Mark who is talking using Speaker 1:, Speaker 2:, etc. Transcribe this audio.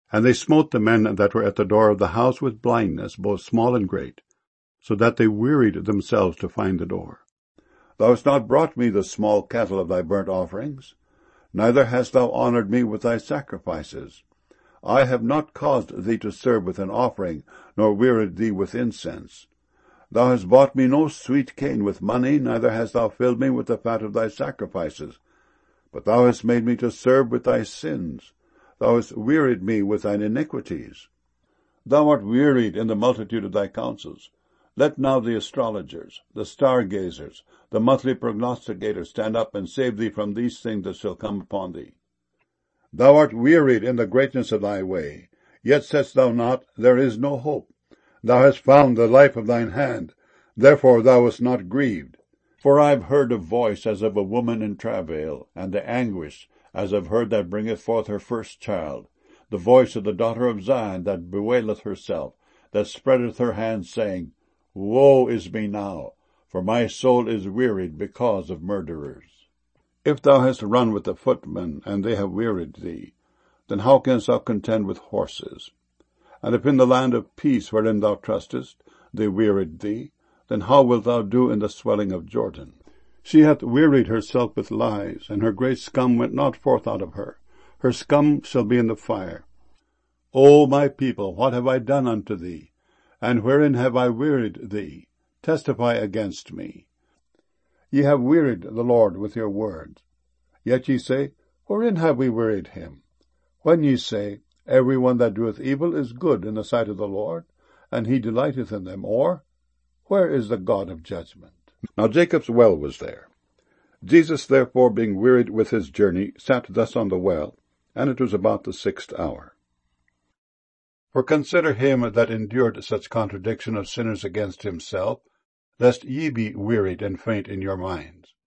Speaker 1: And they smote the men that were at the door of the house with blindness, both small and great, so that they wearied themselves to find the door. Thou hast not brought me the small cattle of thy burnt offerings, neither hast thou honored me with thy sacrifices. I have not caused thee to serve with an offering, nor wearied thee with incense. Thou hast bought me no sweet cane with money, neither hast thou filled me with the fat of thy sacrifices. But thou hast made me to serve with thy sins. Thou hast wearied me with thine iniquities. Thou art wearied in the multitude of thy counsels. Let now the astrologers, the stargazers, the monthly prognosticators stand up and save thee from these things that shall come upon thee. Thou art wearied in the greatness of thy way, yet saidst thou not, There is no hope. Thou hast found the life of thine hand, therefore thou wast not grieved. For I have heard a voice as of a woman in travail, and the anguish as of her that bringeth forth her first child, the voice of the daughter of Zion that bewaileth herself, that spreadeth her hands, saying, Woe is me now, for my soul is wearied because of murderers. If thou hast run with the footmen, and they have wearied thee, then how canst thou contend with horses? And if in the land of peace wherein thou trustest, they wearied thee, then how wilt thou do in the swelling of Jordan? She hath wearied herself with lies, and her great scum went not forth out of her. Her scum shall be in the fire. O my people, what have I done unto thee? And wherein have I wearied thee? Testify against me. Ye have wearied the Lord with your words. Yet ye say, Wherein have we wearied him? When ye say, Every one that doeth evil is good in the sight of the Lord, and he delighteth in them, or, Where is the God of judgment? Now Jacob's well was there. Jesus therefore, being wearied with his journey, sat thus on the well, and it was about the 6th hour. For consider him that endured such contradiction of sinners against himself, lest ye be wearied and faint in your minds.